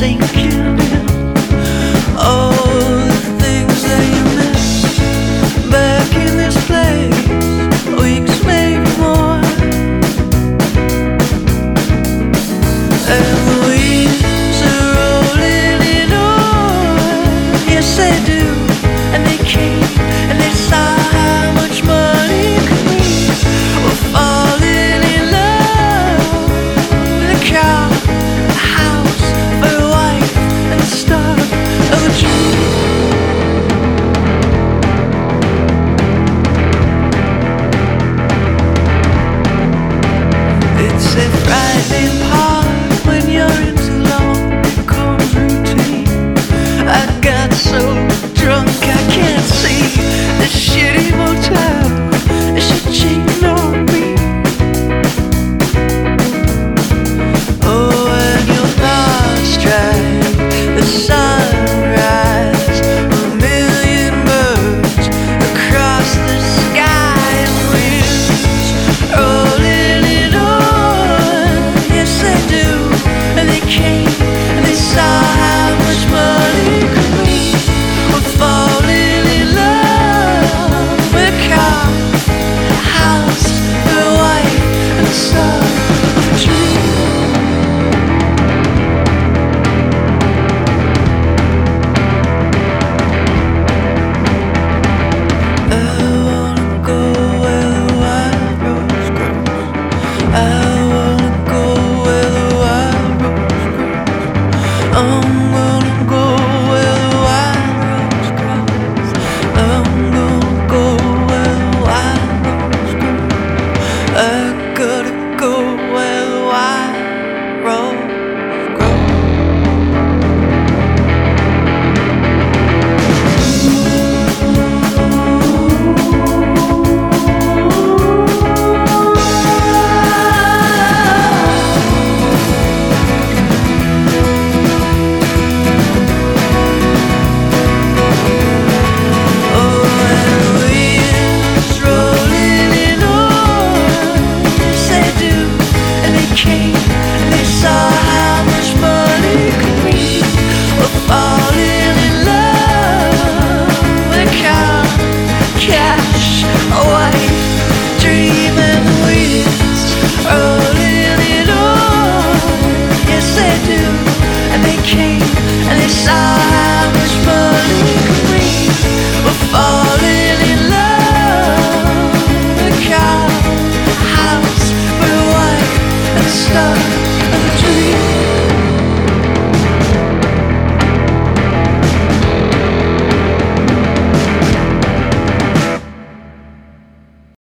sinking in. All the things that you missed back in this place, weeks maybe more. And the winds are rolling in on, yes they do, and they came and they saw how much money could mean. We're falling in love with a car, a house, a wife, and the start of a dream. It's a frightening part when you're in too long, it becomes routine. I got so drunk I can't see the shitty motel, she cheating on me. Oh, and your thoughts drive the sunrise, a million birds across the sky, and winds rolling it on, yes they do, and they came and they saw how much money could mean. We're falling in love with a car, a house, a wife, and the start of a dream. I wanna go where the wild rose grows. I wanna go where the wild rose grows. I'm gonna go where the wild rose grows. I'm gonna go where the wild rose grows. I gotta go where the wild rose grows. And they